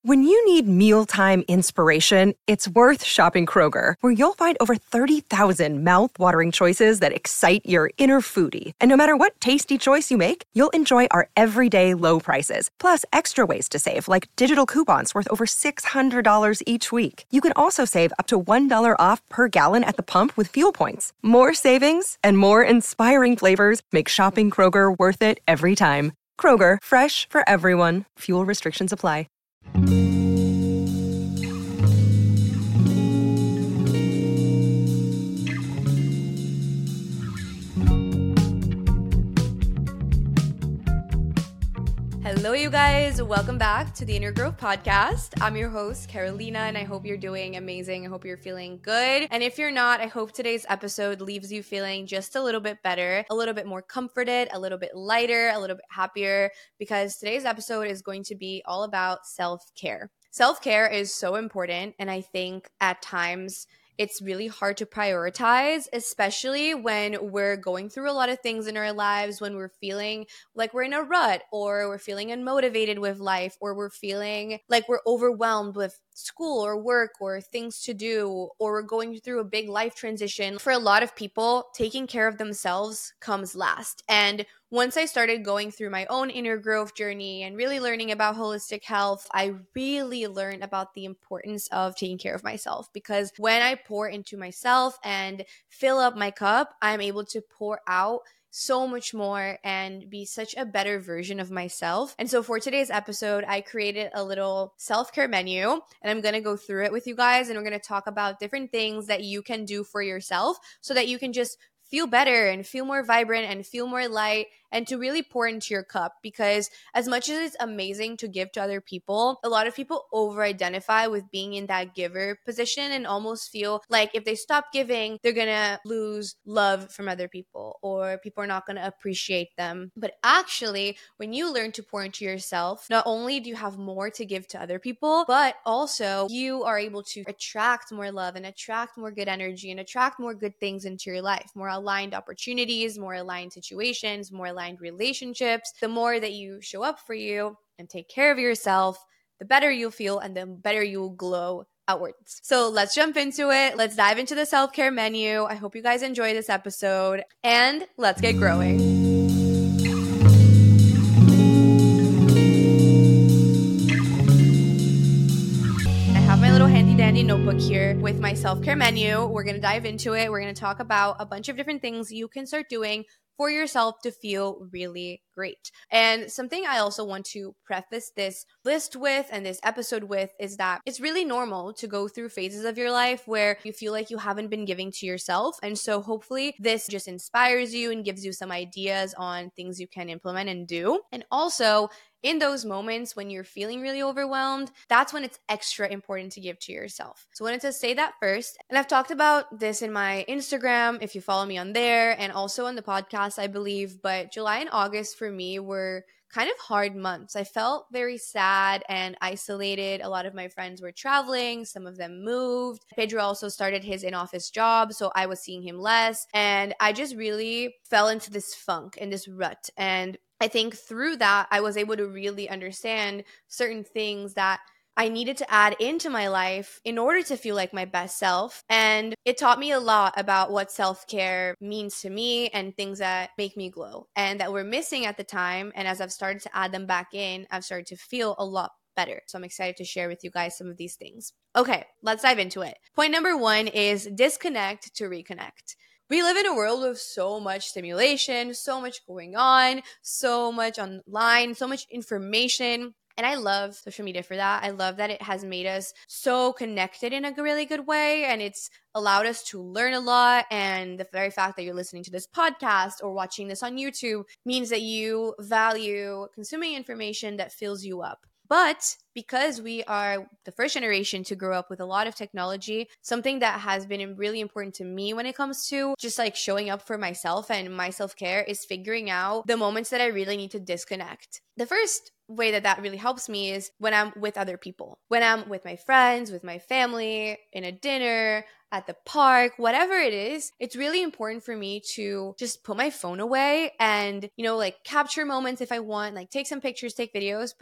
When you need mealtime inspiration, it's worth shopping Kroger, where you'll find over 30,000 mouth-watering choices that excite your inner foodie. And no matter what tasty choice you make, you'll enjoy our everyday low prices, plus extra ways to save, like digital coupons worth over $600 each week. You can also save up to $1 off per gallon at the pump with fuel points. More savings and more inspiring flavors make shopping Kroger worth it every time. Kroger, fresh for everyone. Fuel restrictions apply. Hello, you guys. Welcome back to the Inner Growth Podcast. I'm your host, Carolina, and I hope you're doing amazing. I hope you're feeling good. And if you're not, I hope today's episode leaves you feeling just a little bit better, a little bit more comforted, a little bit lighter, a little bit happier, because today's episode is going to be all about self-care. Self-care is so important, and I think at times it's really hard to prioritize, especially when we're going through a lot of things in our lives, when we're feeling like we're in a rut, or we're feeling unmotivated with life, or we're feeling like we're overwhelmed with school or work or things to do, or we're going through a big life transition. For a lot of people, taking care of themselves comes last. And once I started going through my own inner growth journey and really learning about holistic health, I really learned about the importance of taking care of myself, because when I pour into myself and fill up my cup, I'm able to pour out so much more and be such a better version of myself. And so for today's episode, I created a little self-care menu, and I'm going to go through it with you guys, and we're going to talk about different things that you can do for yourself so that you can just feel better and feel more vibrant and feel more light, and to really pour into your cup. Because as much as it's amazing to give to other people, a lot of people over-identify with being in that giver position and almost feel like if they stop giving, they're gonna lose love from other people, or people are not gonna appreciate them. But actually, when you learn to pour into yourself, not only do you have more to give to other people, but also you are able to attract more love and attract more good energy and attract more good things into your life, more aligned opportunities, more aligned situations, more aligned relationships. The more that you show up for you and take care of yourself, the better you'll feel and the better you'll glow outwards. So let's jump into it. Let's dive into the self-care menu. I hope you guys enjoy this episode, and let's get growing. My little handy dandy notebook here with my self-care menu. We're going to dive into it. We're going to talk about a bunch of different things you can start doing for yourself to feel really great. And something I also want to preface this list with and this episode with is that it's really normal to go through phases of your life where you feel like you haven't been giving to yourself. And so hopefully this just inspires you and gives you some ideas on things you can implement and do. And also, in those moments when you're feeling really overwhelmed, that's when it's extra important to give to yourself. So I wanted to say that first. And I've talked about this in my Instagram, if you follow me on there, and also on the podcast, I believe. But July and August for me were kind of hard months. I felt very sad and isolated. A lot of my friends were traveling. Some of them moved. Pedro also started his in-office job, so I was seeing him less. And I just really fell into this funk and this rut. And I think through that, I was able to really understand certain things that I needed to add into my life in order to feel like my best self. And it taught me a lot about what self-care means to me and things that make me glow and that were missing at the time. And as I've started to add them back in, I've started to feel a lot better. So I'm excited to share with you guys some of these things. Okay, let's dive into it. Point number 1 is disconnect to reconnect. We live in a world with so much stimulation, so much going on, so much online, so much information. And I love social media for that. I love that it has made us so connected in a really good way. And it's allowed us to learn a lot. And the very fact that you're listening to this podcast or watching this on YouTube means that you value consuming information that fills you up. But because we are the first generation to grow up with a lot of technology, something that has been really important to me when it comes to just like showing up for myself and my self-care is figuring out the moments that I really need to disconnect. The first way that really helps me is when I'm with other people, when I'm with my friends, with my family, in a dinner, at the park, whatever it is. It's really important for me to just put my phone away and, like capture moments if I want, like take some pictures, take videos, but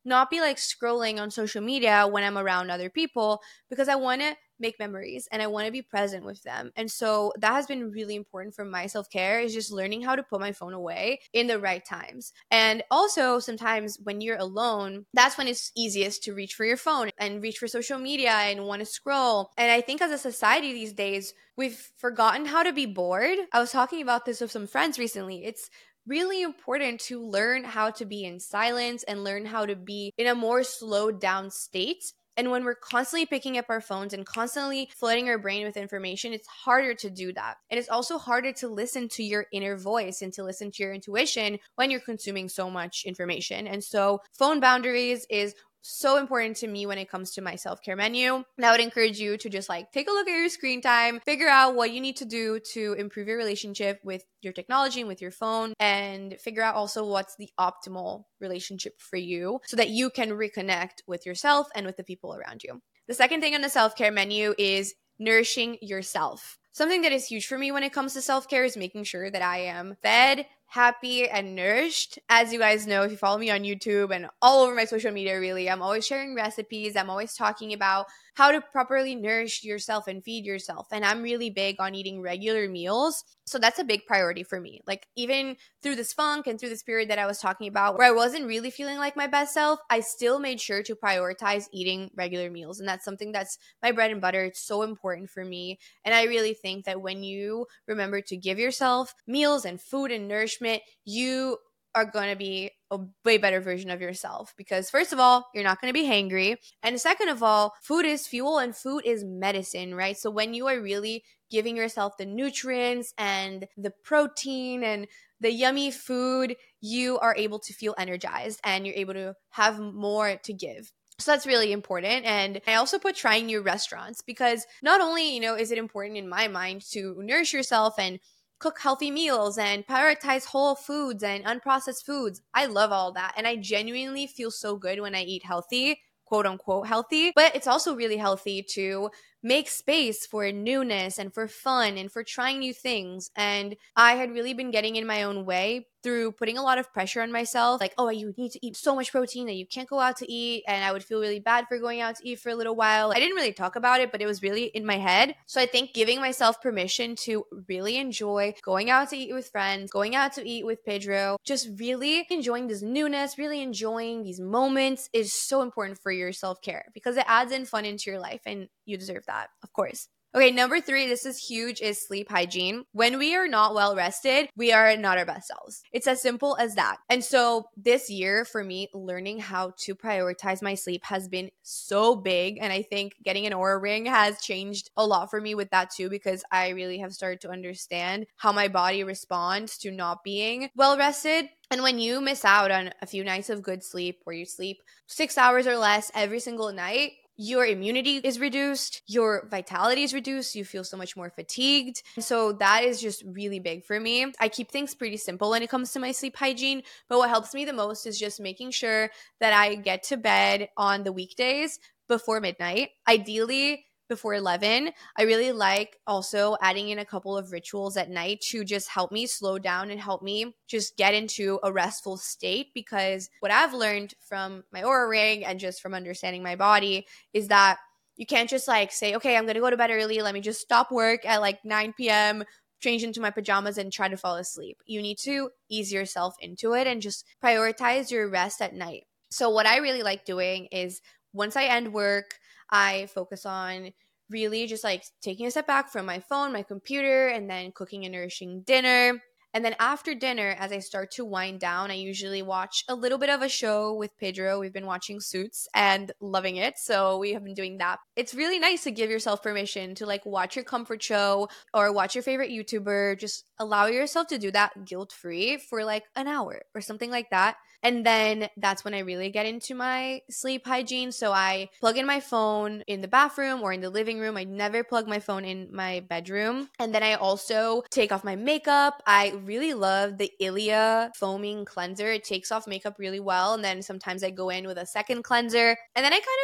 not be like scrolling on social media when I'm around other people, because I want to make memories and I want to be present with them. And so that has been really important for my self-care, is just learning how to put my phone away in the right times. And also sometimes when you're alone, that's when it's easiest to reach for your phone and reach for social media and want to scroll. And I think as a society these days, we've forgotten how to be bored. I was talking about this with some friends recently. It's really important to learn how to be in silence and learn how to be in a more slowed down state. And when we're constantly picking up our phones and constantly flooding our brain with information, it's harder to do that. And it's also harder to listen to your inner voice and to listen to your intuition when you're consuming so much information. And so phone boundaries is so important to me when it comes to my self-care menu. And I would encourage you to just like take a look at your screen time, figure out what you need to do to improve your relationship with your technology and with your phone, and figure out also what's the optimal relationship for you so that you can reconnect with yourself and with the people around you. The second thing on the self-care menu is nourishing yourself. Something that is huge for me when it comes to self-care is making sure that I am fed, happy, and nourished. As you guys know, if you follow me on YouTube and all over my social media, really, I'm always sharing recipes. I'm always talking about how to properly nourish yourself and feed yourself. And I'm really big on eating regular meals. So that's a big priority for me. Like even through this funk and through this period that I was talking about where I wasn't really feeling like my best self, I still made sure to prioritize eating regular meals. And that's something that's my bread and butter. It's so important for me. And I really think that when you remember to give yourself meals and food and nourishment, you are going to be a way better version of yourself, because first of all, you're not going to be hangry. And second of all, food is fuel and food is medicine, right? So when you are really giving yourself the nutrients and the protein and the yummy food, you are able to feel energized and you're able to have more to give. So that's really important. And I also put trying new restaurants, because not only, is it important in my mind to nourish yourself and cook healthy meals and prioritize whole foods and unprocessed foods. I love all that. And I genuinely feel so good when I eat healthy, quote unquote healthy. But it's also really healthy to make space for newness and for fun and for trying new things. And I had really been getting in my own way through putting a lot of pressure on myself. Like, oh, you need to eat so much protein that you can't go out to eat. And I would feel really bad for going out to eat for a little while. I didn't really talk about it, but it was really in my head. So I think giving myself permission to really enjoy going out to eat with friends, going out to eat with Pedro, just really enjoying this newness, really enjoying these moments is so important for your self-care, because it adds in fun into your life and you deserve that, of course. Okay, number 3, this is huge, is sleep hygiene. When we are not well rested, we are not our best selves. It's as simple as that. And so this year for me, learning how to prioritize my sleep has been so big. And I think getting an Oura Ring has changed a lot for me with that too, because I really have started to understand how my body responds to not being well rested. And when you miss out on a few nights of good sleep, where you sleep 6 hours or less every single night, your immunity is reduced, your vitality is reduced, you feel so much more fatigued. So that is just really big for me. I keep things pretty simple when it comes to my sleep hygiene, but what helps me the most is just making sure that I get to bed on the weekdays before midnight, ideally before 11. I really like also adding in a couple of rituals at night to just help me slow down and help me just get into a restful state, because what I've learned from my Oura Ring and just from understanding my body is that you can't just like say, okay, I'm going to go to bed early. Let me just stop work at like 9 p.m., change into my pajamas and try to fall asleep. You need to ease yourself into it and just prioritize your rest at night. So what I really like doing is once I end work, I focus on really just like taking a step back from my phone, my computer, and then cooking a nourishing dinner. And then after dinner, as I start to wind down, I usually watch a little bit of a show with Pedro. We've been watching Suits and loving it. So we have been doing that. It's really nice to give yourself permission to like watch your comfort show or watch your favorite YouTuber. Just allow yourself to do that guilt-free for like an hour or something like that. And then that's when I really get into my sleep hygiene. So I plug in my phone in the bathroom or in the living room. I never plug my phone in my bedroom. And then I also take off my makeup. I really love the Ilia foaming cleanser. It takes off makeup really well. And then sometimes I go in with a second cleanser. And then I kind of like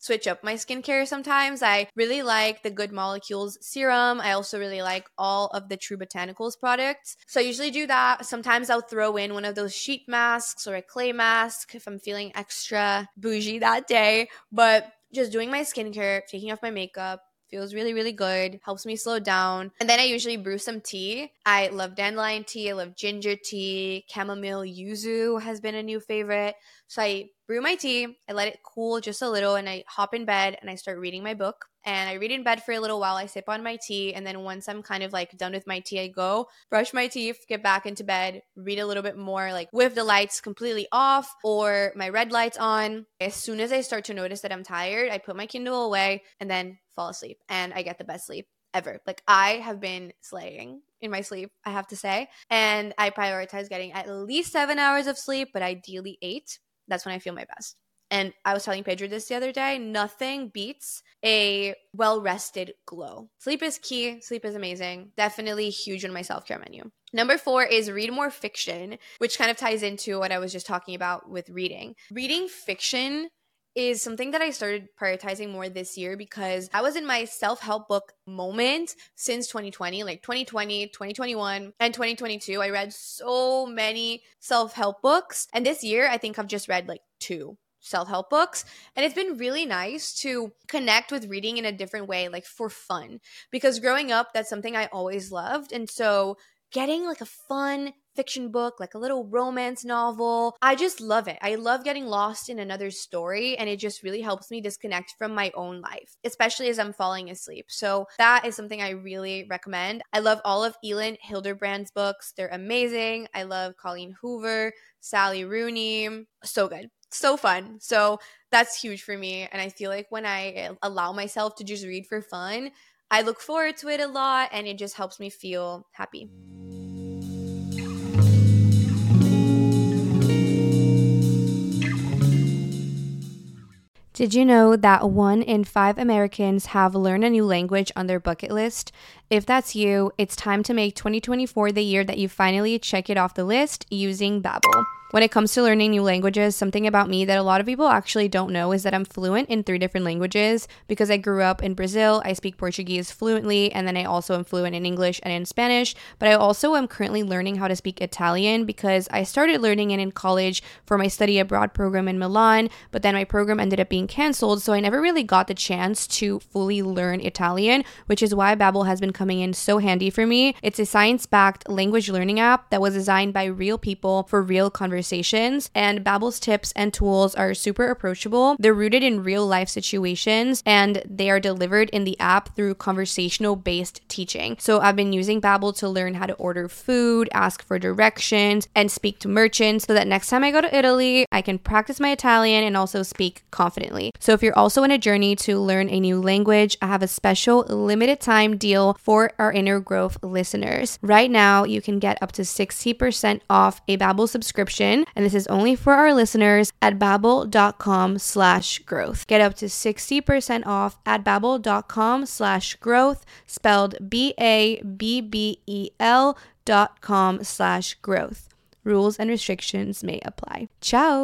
switch up my skincare sometimes. I really like the Good Molecules serum. I also really like all of the True Botanicals products. So I usually do that. Sometimes I'll throw in one of those sheet masks or a clay mask if I'm feeling extra bougie that day. But just doing my skincare, taking off my makeup, feels really, really good. Helps me slow down. And then I usually brew some tea. I love dandelion tea. I love ginger tea. Chamomile yuzu has been a new favorite. So I brew my tea. I let it cool just a little and I hop in bed and I start reading my book. And I read in bed for a little while. I sip on my tea. And then once I'm kind of like done with my tea, I go brush my teeth, get back into bed, read a little bit more, like with the lights completely off or my red lights on. As soon as I start to notice that I'm tired, I put my Kindle away and then fall asleep. And I get the best sleep ever. Like I have been slaying in my sleep, I have to say. And I prioritize getting at least 7 hours of sleep, but ideally 8. That's when I feel my best. And I was telling Pedro this the other day, nothing beats a well-rested glow. Sleep is key. Sleep is amazing. Definitely huge on my self-care menu. Number 4 is read more fiction, which kind of ties into what I was just talking about with reading. Reading fiction is something that I started prioritizing more this year because I was in my self-help book moment since 2020, like 2020, 2021, and 2022. I read so many self-help books. And this year, I think I've just read like 2 self-help books. And it's been really nice to connect with reading in a different way, like for fun. Because growing up, that's something I always loved. And so getting like a fun fiction book, like a little romance novel, I just love it. I love getting lost in another story, and it just really helps me disconnect from my own life, especially as I'm falling asleep. So that is something I really recommend. I love all of Elin Hilderbrand's books. They're amazing. I love Colleen Hoover, Sally Rooney. So good. So fun. So that's huge for me. And I feel like when I allow myself to just read for fun, I look forward to it a lot and it just helps me feel happy. Did you know that 1 in 5 Americans have learned a new language on their bucket list? If that's you, it's time to make 2024 the year that you finally check it off the list using Babbel. When it comes to learning new languages, something about me that a lot of people actually don't know is that I'm fluent in 3 different languages because I grew up in Brazil. I speak Portuguese fluently, and then I also am fluent in English and in Spanish, but I also am currently learning how to speak Italian because I started learning it in college for my study abroad program in Milan, but then my program ended up being canceled, so I never really got the chance to fully learn Italian, which is why Babbel has been coming in so handy for me. It's a science-backed language learning app that was designed by real people for real conversations, and Babbel's tips and tools are super approachable. They're rooted in real life situations, and they are delivered in the app through conversational-based teaching. So I've been using Babbel to learn how to order food, ask for directions, and speak to merchants so that next time I go to Italy, I can practice my Italian and also speak confidently. So if you're also in a journey to learn a new language, I have a special limited time deal for our Inner Growth listeners. Right now, you can get up to 60% off a Babbel subscription, and this is only for our listeners at babbel.com/growth. Get up to 60% off at babbel.com/growth, spelled BABBEL.com/growth. Rules and restrictions may apply. Ciao!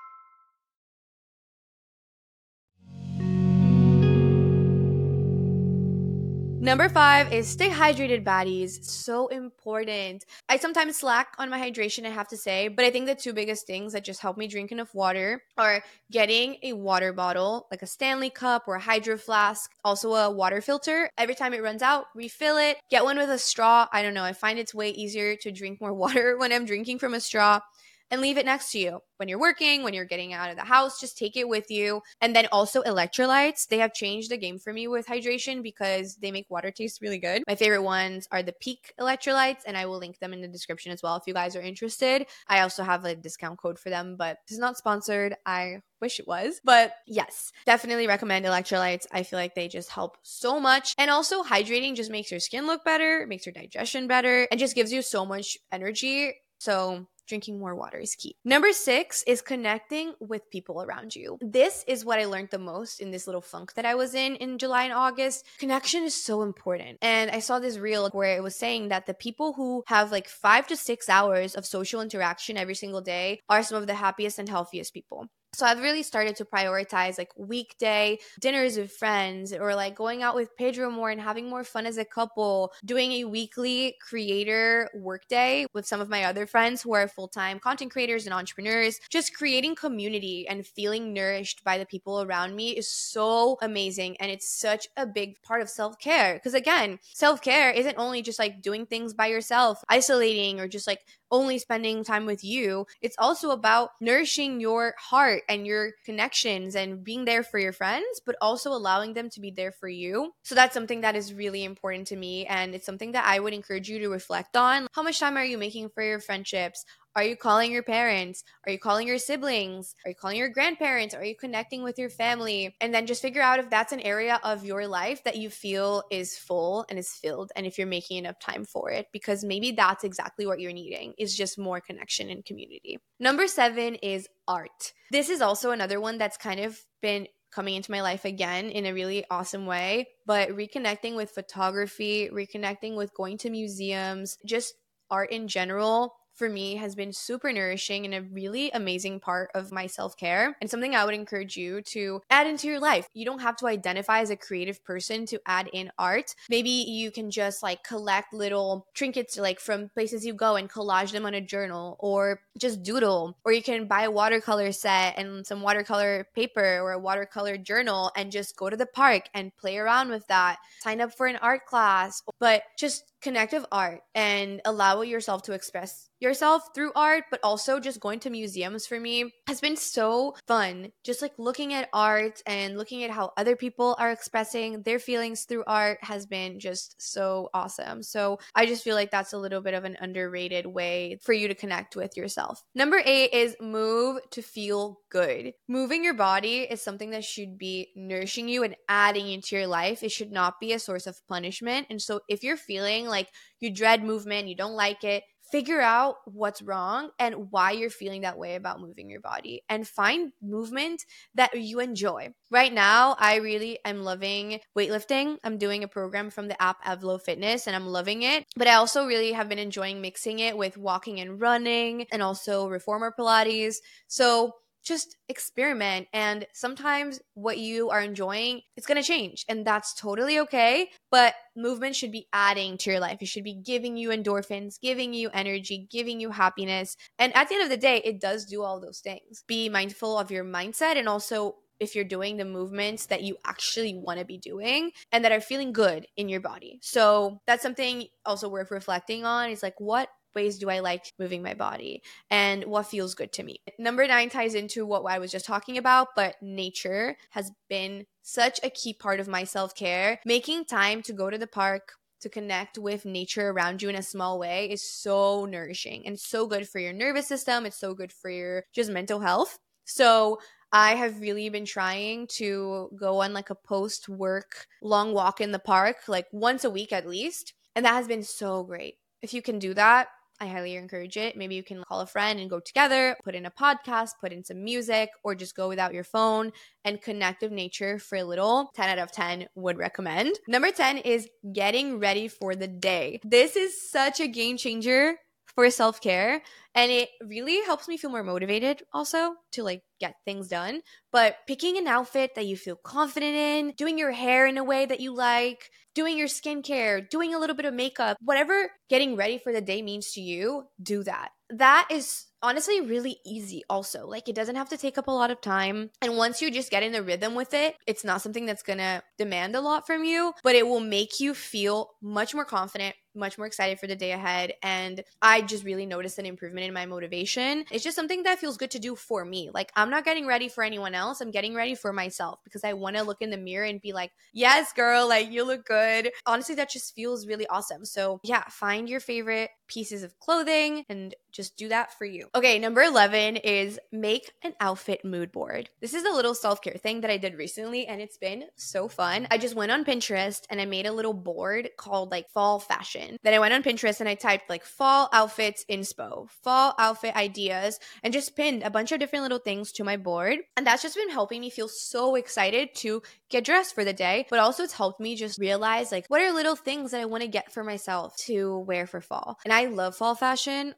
Number 5 is stay hydrated, baddies. So important. I sometimes slack on my hydration, I have to say, but I think the 2 biggest things that just help me drink enough water are getting a water bottle, like a Stanley cup or a Hydro Flask, also a water filter. Every time it runs out, refill it. Get one with a straw. I don't know. I find it's way easier to drink more water when I'm drinking from a straw. And leave it next to you. When you're working, when you're getting out of the house, just take it with you. And then also electrolytes. They have changed the game for me with hydration because they make water taste really good. My favorite ones are the Peak electrolytes, and I will link them in the description as well if you guys are interested. I also have a discount code for them, but this is not sponsored. I wish it was. But yes, definitely recommend electrolytes. I feel like they just help so much. And also hydrating just makes your skin look better, makes your digestion better, and just gives you so much energy. So drinking more water is key. Number 6 is connecting with people around you. This is what I learned the most in this little funk that I was in July and August. Connection is so important. And I saw this reel where it was saying that the people who have like 5 to 6 hours of social interaction every single day are some of the happiest and healthiest people. So I've really started to prioritize like weekday dinners with friends, or like going out with Pedro more and having more fun as a couple, doing a weekly creator workday with some of my other friends who are full-time content creators and entrepreneurs. Just creating community and feeling nourished by the people around me is so amazing. And it's such a big part of self-care. Because again, self-care isn't only just like doing things by yourself, isolating, or just like only spending time with you. It's also about nourishing your heart and your connections and being there for your friends, but also allowing them to be there for you. So that's something that is really important to me. And it's something that I would encourage you to reflect on. How much time are you making for your friendships? Are you calling your parents? Are you calling your siblings? Are you calling your grandparents? Are you connecting with your family? And then just figure out if that's an area of your life that you feel is full and is filled, and if you're making enough time for it, because maybe that's exactly what you're needing, is just more connection and community. Number 7 is art. This is also another one that's kind of been coming into my life again in a really awesome way, but reconnecting with photography, reconnecting with going to museums, just art in general, for me has been super nourishing and a really amazing part of my self-care, and something I would encourage you to add into your life. You don't have to identify as a creative person to add in art. Maybe you can just like collect little trinkets like from places you go and collage them on a journal, or just doodle, or you can buy a watercolor set and some watercolor paper or a watercolor journal and just go to the park and play around with that. Sign up for an art class, but just connect with art and allow yourself to express yourself through art. But also just going to museums for me has been so fun. Just like looking at art and looking at how other people are expressing their feelings through art has been just so awesome. So I just feel like that's a little bit of an underrated way for you to connect with yourself. Number 8 is move to feel good. Moving your body is something that should be nourishing you and adding into your life. It should not be a source of punishment. And so if you're feeling like you dread movement, you don't like it, figure out what's wrong and why you're feeling that way about moving your body, and find movement that you enjoy. Right now, I really am loving weightlifting. I'm doing a program from the app Evlo Fitness and I'm loving it. But I also really have been enjoying mixing it with walking and running, and also reformer Pilates. So just experiment, and sometimes what you are enjoying, it's going to change, and that's totally okay. But movement should be adding to your life. It should be giving you endorphins, giving you energy, giving you happiness. And at the end of the day, it does do all those things. Be mindful of your mindset, and also if you're doing the movements that you actually want to be doing and that are feeling good in your body. So that's something also worth reflecting on, is like, what ways do I like moving my body and what feels good to me? Number 9 ties into what I was just talking about, but nature has been such a key part of my self-care. Making time to go to the park, to connect with nature around you in a small way is so nourishing and so good for your nervous system. It's so good for your just mental health. So I have really been trying to go on like a post-work long walk in the park, like once a week at least. And that has been so great. If you can do that, I highly encourage it. Maybe you can call a friend and go together, put in a podcast, put in some music, or just go without your phone and connect with nature for a little. 10 out of 10 would recommend. Number 10 is getting ready for the day. This is such a game changer for self-care, and it really helps me feel more motivated also to like get things done. But picking an outfit that you feel confident in, doing your hair in a way that you like, doing your skincare, doing a little bit of makeup, whatever getting ready for the day means to you, do that. That is honestly really easy also. Like, it doesn't have to take up a lot of time. And once you just get in the rhythm with it, it's not something that's gonna demand a lot from you, but it will make you feel much more confident, much more excited for the day ahead. And I just really noticed an improvement in my motivation. It's just something that feels good to do for me. Like, I'm not getting ready for anyone else. I'm getting ready for myself because I want to look in the mirror and be like, yes, girl, like you look good. Honestly, that just feels really awesome. So yeah, find your favorite pieces of clothing and just do that for you. Okay, number 11 is make an outfit mood board. This is a little self-care thing that I did recently and it's been so fun. I just went on Pinterest and I made a little board called like fall fashion. Then I went on Pinterest and I typed like fall outfits inspo, fall outfit ideas, and just pinned a bunch of different little things to my board. And that's just been helping me feel so excited to get dressed for the day, but also it's helped me just realize like what are little things that I want to get for myself to wear for fall. And I love fall fashion also.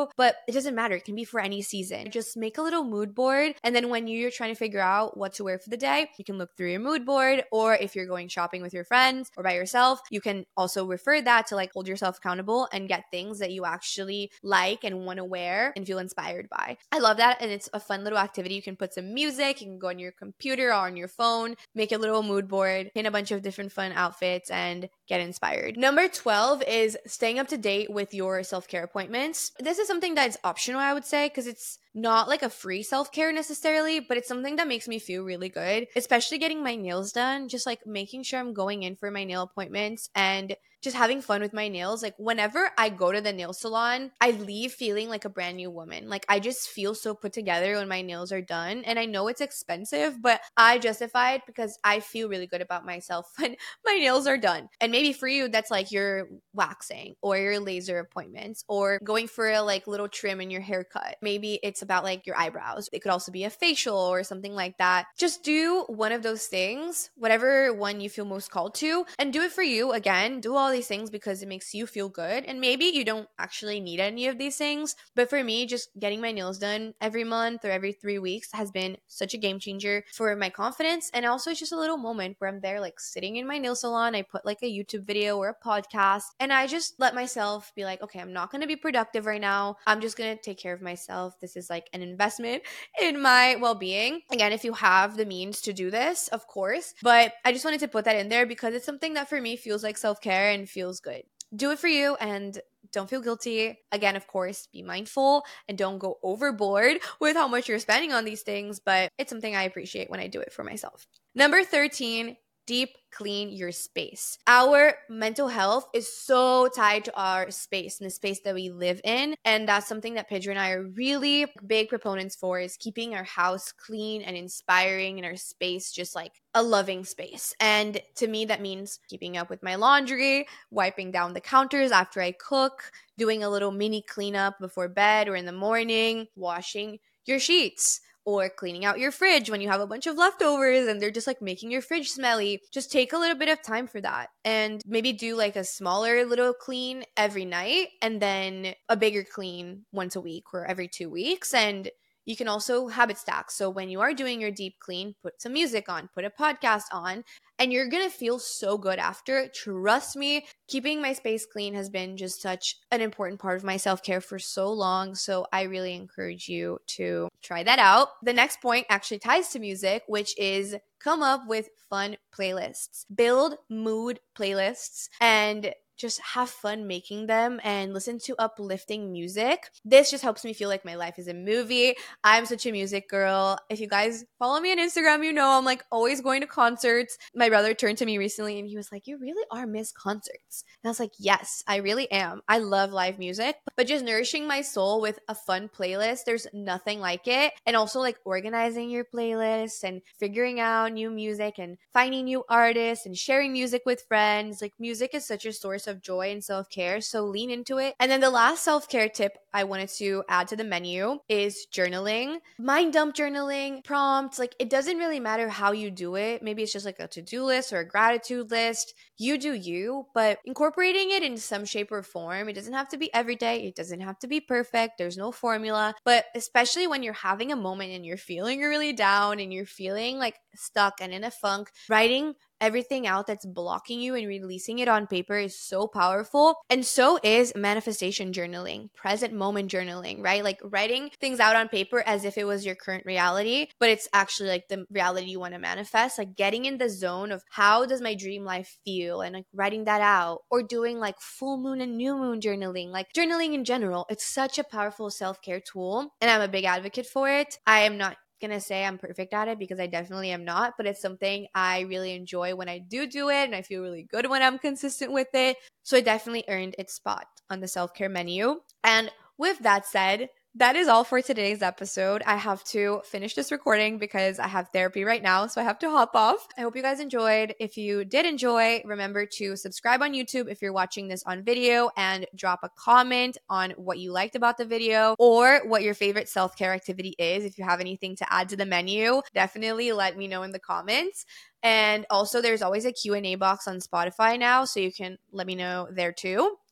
you, but it doesn't matter. It can be for any season. Just make a little mood board. And then when you're trying to figure out what to wear for the day, you can look through your mood board. Or if you're going shopping with your friends or by yourself, you can also refer that to like hold yourself accountable and get things that you actually like and want to wear and feel inspired by. I love that. And it's a fun little activity. You can put some music, you can go on your computer or on your phone, make a little mood board, pin a bunch of different fun outfits, and get inspired. Number 12 is staying up to date with your self-care appointments. This is something that's optional, I would say, because it's not like a free self-care necessarily, but it's something that makes me feel really good, especially getting my nails done, just like making sure I'm going in for my nail appointments and just having fun with my nails. Like whenever I go to the nail salon, I leave feeling like a brand new woman. Like I just feel so put together when my nails are done. And I know it's expensive, but I justify it because I feel really good about myself when my nails are done. And maybe for you, that's like your waxing or your laser appointments or going for a like little trim in your haircut. Maybe it's about like your eyebrows. It could also be a facial or something like that. Just do one of those things, whatever one you feel most called to, and do it for you. Again, do all these things because it makes you feel good. And maybe you don't actually need any of these things, but for me, just getting my nails done every month or every 3 weeks has been such a game changer for my confidence. And also it's just a little moment where I'm there like sitting in my nail salon. I put like a YouTube video or a podcast and I just let myself be like, okay, I'm not going to be productive right now. I'm just going to take care of myself. This is like an investment in my well-being. Again, if you have the means to do this, of course, but I just wanted to put that in there because it's something that for me feels like self-care and feels good. Do it for you and don't feel guilty. Again, of course, be mindful and don't go overboard with how much you're spending on these things, but it's something I appreciate when I do it for myself. Number 13, deep clean your space. Our mental health is so tied to our space and the space that we live in. And that's something that Pedro and I are really big proponents for, is keeping our house clean and inspiring and our space just like a loving space. And to me, that means keeping up with my laundry, wiping down the counters after I cook, doing a little mini cleanup before bed or in the morning, washing your sheets, or cleaning out your fridge when you have a bunch of leftovers and they're just like making your fridge smelly. Just take a little bit of time for that and maybe do like a smaller little clean every night and then a bigger clean once a week or every 2 weeks. And you can also habit stack. So when you are doing your deep clean, put some music on, put a podcast on, and you're going to feel so good after. Trust me, keeping my space clean has been just such an important part of my self-care for so long. So I really encourage you to try that out. The next point actually ties to music, which is come up with fun playlists. Build mood playlists and just have fun making them and listen to uplifting music. This just helps me feel like my life is a movie. I'm such a music girl. If you guys follow me on Instagram, you know I'm like always going to concerts. My brother turned to me recently and he was like, "You really are Miss Concerts." And I was like, yes, I really am. I love live music, but just nourishing my soul with a fun playlist, there's nothing like it. And also like organizing your playlists and figuring out new music and finding new artists and sharing music with friends. Like music is such a source of joy and self-care, so lean into it. And then the last self-care tip I wanted to add to the menu is journaling. Mind dump journaling, prompts, like it doesn't really matter how you do it. Maybe it's just like a to-do list or a gratitude list. You do you, but incorporating it in some shape or form. It doesn't have to be every day. It doesn't have to be perfect. There's no formula, but especially when you're having a moment and you're feeling really down and you're feeling like stuck and in a funk, writing everything out that's blocking you and releasing it on paper is so powerful. And so is manifestation journaling, present moment journaling, right? Like writing things out on paper as if it was your current reality, but it's actually like the reality you want to manifest, like getting in the zone of how does my dream life feel and like writing that out, or doing like full moon and new moon journaling, like journaling in general. It's such a powerful self-care tool and I'm a big advocate for it. I am not gonna say I'm perfect at it because I definitely am not, but it's something I really enjoy when I do it, and I feel really good when I'm consistent with it. So it definitely earned its spot on the self-care menu. And with that said, that is all for today's episode. I have to finish this recording because I have therapy right now, so I have to hop off. I hope you guys enjoyed. If you did enjoy, remember to subscribe on YouTube if you're watching this on video and drop a comment on what you liked about the video or what your favorite self-care activity is. If you have anything to add to the menu, definitely let me know in the comments. And also there's always a Q&A box on Spotify now, so you can let me know there too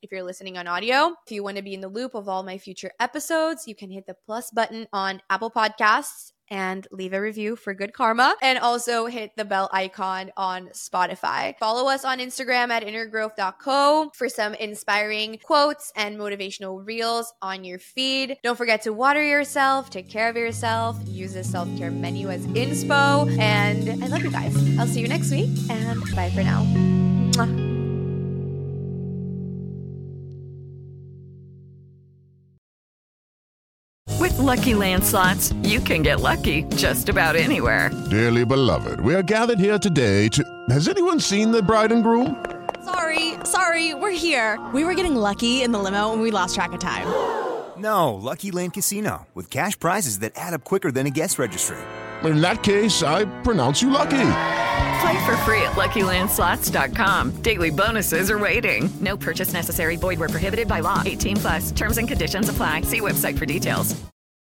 if you're listening on audio. If you want to be in the loop of all my future episodes, you can hit the plus button on Apple Podcasts and leave a review for good karma, and also hit the bell icon on Spotify. Follow us on Instagram at innergrowth.co for some inspiring quotes and motivational reels on your feed. Don't forget to water yourself, take care of yourself, use the self-care menu as inspo, and I love you guys. I'll see you next week, and bye for now. Mwah. With Lucky Land Slots, you can get lucky just about anywhere. Dearly beloved, we are gathered here today to... Has anyone seen the bride and groom? Sorry, we're here. We were getting lucky in the limo and we lost track of time. No, Lucky Land Casino, with cash prizes that add up quicker than a guest registry. In that case, I pronounce you lucky. Play for free at LuckyLandSlots.com. Daily bonuses are waiting. No purchase necessary. Void where prohibited by law. 18+. Terms and conditions apply. See website for details.